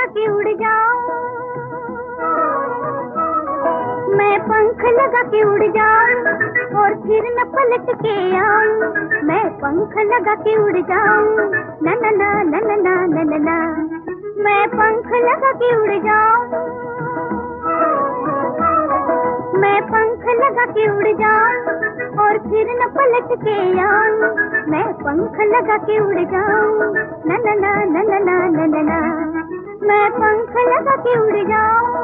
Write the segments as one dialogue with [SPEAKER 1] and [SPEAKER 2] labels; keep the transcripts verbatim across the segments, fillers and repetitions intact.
[SPEAKER 1] लगा के उड़ जाऊं, मैं पंख लगा के उड़ जाऊं और फिर न पलट के आऊं। मैं पंख लगा के उड़ जाऊं, ना ना ना ना ना ना ना ना ना। मैं पंख लगा के उड़ जाऊं, मैं पंख लगा के उड़ जाऊं और फिर न पलट के आऊं। मैं पंख लगा के उड़ जाऊं, ना ना ना ना ना ना ना ना ना। मैं पंख लगा के उड़ जाऊं।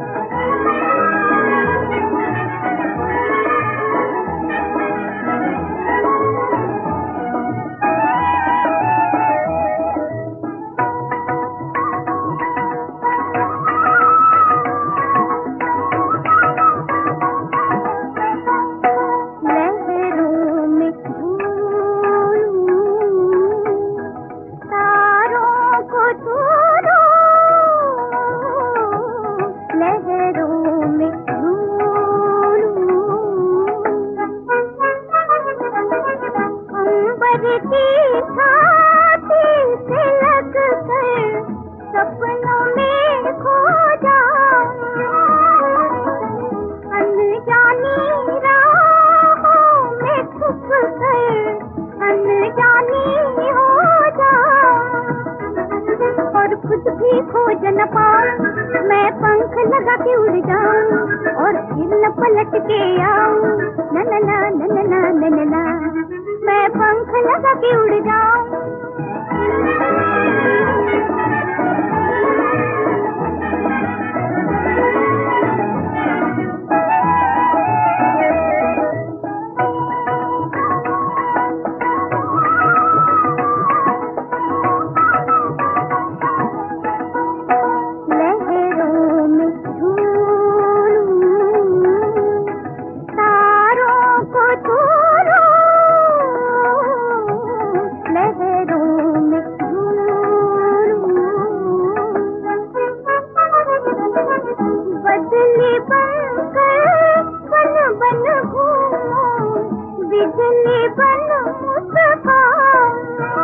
[SPEAKER 1] सपनों में खो जाऊं, अनजानी राहों में छुप कर अनजानी हो जाऊं और खुद भी खोज न पाऊं। मैं पंख लगा के उड़ जाऊं और फिर न पलट के आऊं, ना ना ना ना ना ना ना ना। मैं पंख लगा के उड़ जाऊं। बदली बनकर बन बन घूमूं, बिजली बन मुस्काऊं,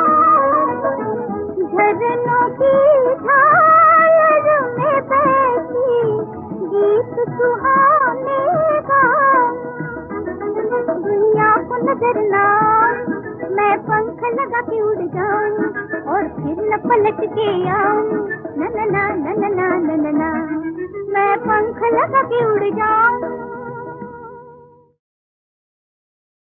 [SPEAKER 1] झरनों की झालर में बैठी गीत सुहाने गाऊं। दुनिया को नजर ना मैं पंख लगा के उड़ जाऊं और फिर न पलट के आऊं, ना ना ना ना ना ना ना ना। मैं पंख लगा के उड़ जाऊं।